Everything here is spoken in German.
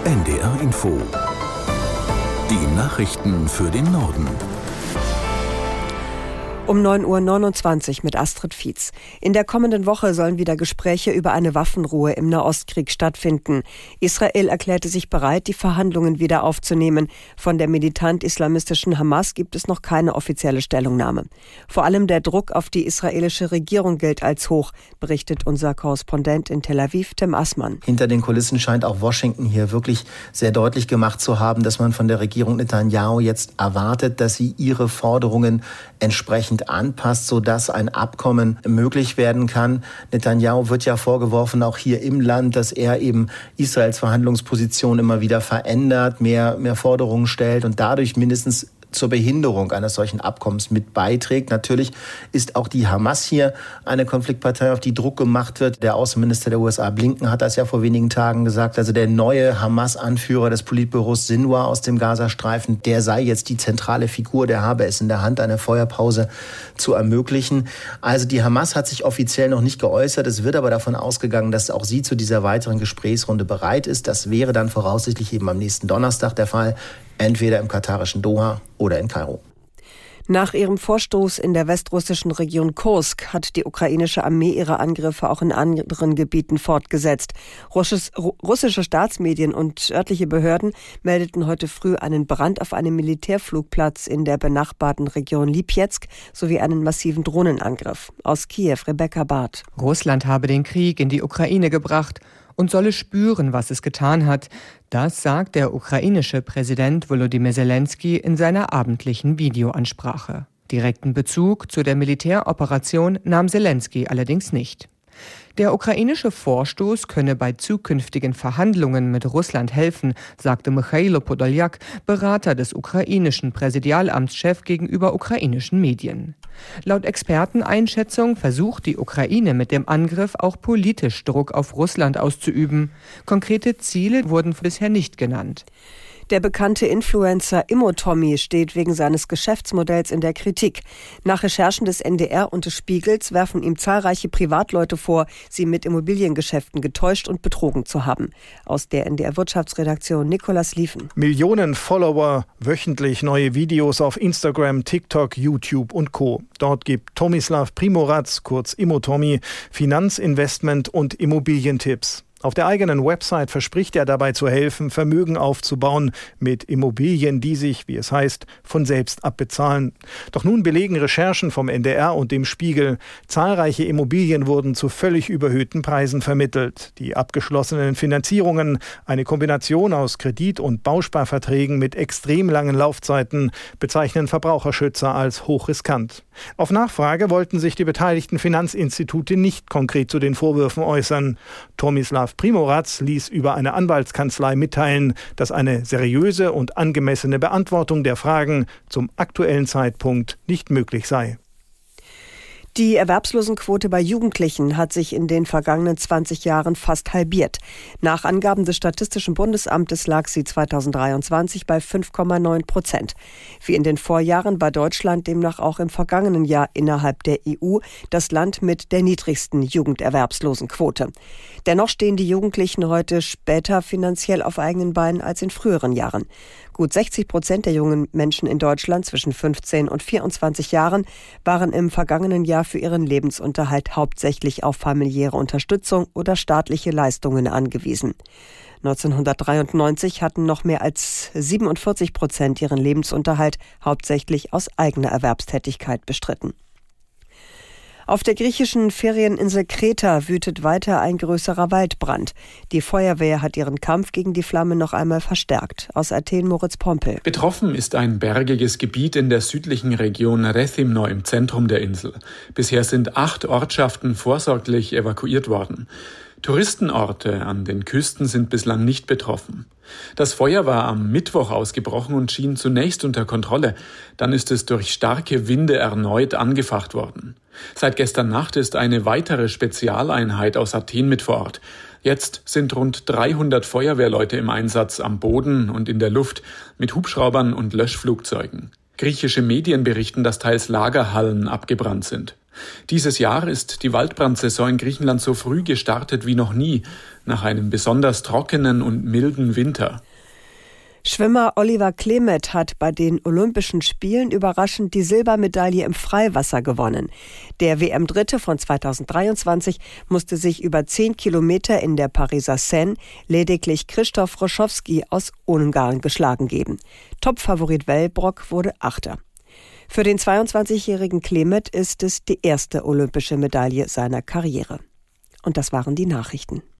NDR Info. Die Nachrichten für den Norden. Um 9.29 Uhr mit Astrid Fietz. In der kommenden Woche sollen wieder Gespräche über eine Waffenruhe im Nahostkrieg stattfinden. Israel erklärte sich bereit, die Verhandlungen wieder aufzunehmen. Von der militant-islamistischen Hamas gibt es noch keine offizielle Stellungnahme. Vor allem der Druck auf die israelische Regierung gilt als hoch, berichtet unser Korrespondent in Tel Aviv, Tim Assmann. Hinter den Kulissen scheint auch Washington hier wirklich sehr deutlich gemacht zu haben, dass man von der Regierung Netanyahu jetzt erwartet, dass sie ihre Forderungen entsprechend anpasst, sodass ein Abkommen möglich werden kann. Netanyahu wird ja vorgeworfen, auch hier im Land, dass er eben Israels Verhandlungsposition immer wieder verändert, mehr Forderungen stellt und dadurch mindestens zur Behinderung eines solchen Abkommens mit beiträgt. Natürlich ist auch die Hamas hier eine Konfliktpartei, auf die Druck gemacht wird. Der Außenminister der USA, Blinken, hat das ja vor wenigen Tagen gesagt. Also der neue Hamas-Anführer des Politbüros Sinwar aus dem Gazastreifen, der sei jetzt die zentrale Figur, der habe es in der Hand, eine Feuerpause zu ermöglichen. Also die Hamas hat sich offiziell noch nicht geäußert. Es wird aber davon ausgegangen, dass auch sie zu dieser weiteren Gesprächsrunde bereit ist. Das wäre dann voraussichtlich eben am nächsten Donnerstag der Fall. Entweder im katarischen Doha oder in Kairo. Nach ihrem Vorstoß in der westrussischen Region Kursk hat die ukrainische Armee ihre Angriffe auch in anderen Gebieten fortgesetzt. Russische Staatsmedien und örtliche Behörden meldeten heute früh einen Brand auf einem Militärflugplatz in der benachbarten Region Lipetsk sowie einen massiven Drohnenangriff. Aus Kiew, Rebecca Barth. Russland habe den Krieg in die Ukraine gebracht und solle spüren, was es getan hat. Das sagt der ukrainische Präsident Volodymyr Zelensky in seiner abendlichen Videoansprache. Direkten Bezug zu der Militäroperation nahm Zelensky allerdings nicht. Der ukrainische Vorstoß könne bei zukünftigen Verhandlungen mit Russland helfen, sagte Michailo Podoljak, Berater des ukrainischen Präsidialamtschefs gegenüber ukrainischen Medien. Laut Experteneinschätzung versucht die Ukraine mit dem Angriff auch politisch Druck auf Russland auszuüben. Konkrete Ziele wurden bisher nicht genannt. Der bekannte Influencer Immo-Tommy steht wegen seines Geschäftsmodells in der Kritik. Nach Recherchen des NDR und des Spiegels werfen ihm zahlreiche Privatleute vor, sie mit Immobiliengeschäften getäuscht und betrogen zu haben. Aus der NDR-Wirtschaftsredaktion Nikolas Liefen. Millionen Follower, wöchentlich neue Videos auf Instagram, TikTok, YouTube und Co. Dort gibt Tomislav Primorac, kurz Immo-Tommy, Finanzinvestment- und Immobilientipps. Auf der eigenen Website verspricht er dabei zu helfen, Vermögen aufzubauen mit Immobilien, die sich, wie es heißt, von selbst abbezahlen. Doch nun belegen Recherchen vom NDR und dem Spiegel, zahlreiche Immobilien wurden zu völlig überhöhten Preisen vermittelt. Die abgeschlossenen Finanzierungen, eine Kombination aus Kredit- und Bausparverträgen mit extrem langen Laufzeiten, bezeichnen Verbraucherschützer als hochriskant. Auf Nachfrage wollten sich die beteiligten Finanzinstitute nicht konkret zu den Vorwürfen äußern. Tomislav Primorac ließ über eine Anwaltskanzlei mitteilen, dass eine seriöse und angemessene Beantwortung der Fragen zum aktuellen Zeitpunkt nicht möglich sei. Die Erwerbslosenquote bei Jugendlichen hat sich in den vergangenen 20 Jahren fast halbiert. Nach Angaben des Statistischen Bundesamtes lag sie 2023 bei 5,9%. Wie in den Vorjahren war Deutschland demnach auch im vergangenen Jahr innerhalb der EU das Land mit der niedrigsten Jugenderwerbslosenquote. Dennoch stehen die Jugendlichen heute später finanziell auf eigenen Beinen als in früheren Jahren. Gut 60% der jungen Menschen in Deutschland zwischen 15 und 24 Jahren waren im vergangenen Jahr für ihren Lebensunterhalt hauptsächlich auf familiäre Unterstützung oder staatliche Leistungen angewiesen. 1993 hatten noch mehr als 47% ihren Lebensunterhalt hauptsächlich aus eigener Erwerbstätigkeit bestritten. Auf der griechischen Ferieninsel Kreta wütet weiter ein größerer Waldbrand. Die Feuerwehr hat ihren Kampf gegen die Flamme noch einmal verstärkt. Aus Athen Moritz Pompel. Betroffen ist ein bergiges Gebiet in der südlichen Region Rethymno im Zentrum der Insel. Bisher sind 8 Ortschaften vorsorglich evakuiert worden. Touristenorte an den Küsten sind bislang nicht betroffen. Das Feuer war am Mittwoch ausgebrochen und schien zunächst unter Kontrolle. Dann ist es durch starke Winde erneut angefacht worden. Seit gestern Nacht ist eine weitere Spezialeinheit aus Athen mit vor Ort. Jetzt sind rund 300 Feuerwehrleute im Einsatz am Boden und in der Luft mit Hubschraubern und Löschflugzeugen. Griechische Medien berichten, dass teils Lagerhallen abgebrannt sind. Dieses Jahr ist die Waldbrandsaison in Griechenland so früh gestartet wie noch nie, nach einem besonders trockenen und milden Winter. Schwimmer Oliver Klemet hat bei den Olympischen Spielen überraschend die Silbermedaille im Freiwasser gewonnen. Der WM-Dritte von 2023 musste sich über 10 Kilometer in der Pariser Seine lediglich Krzysztof Roszowski aus Ungarn geschlagen geben. Topfavorit Wellbrock wurde Achter. Für den 22-jährigen Klemet ist es die erste olympische Medaille seiner Karriere. Und das waren die Nachrichten.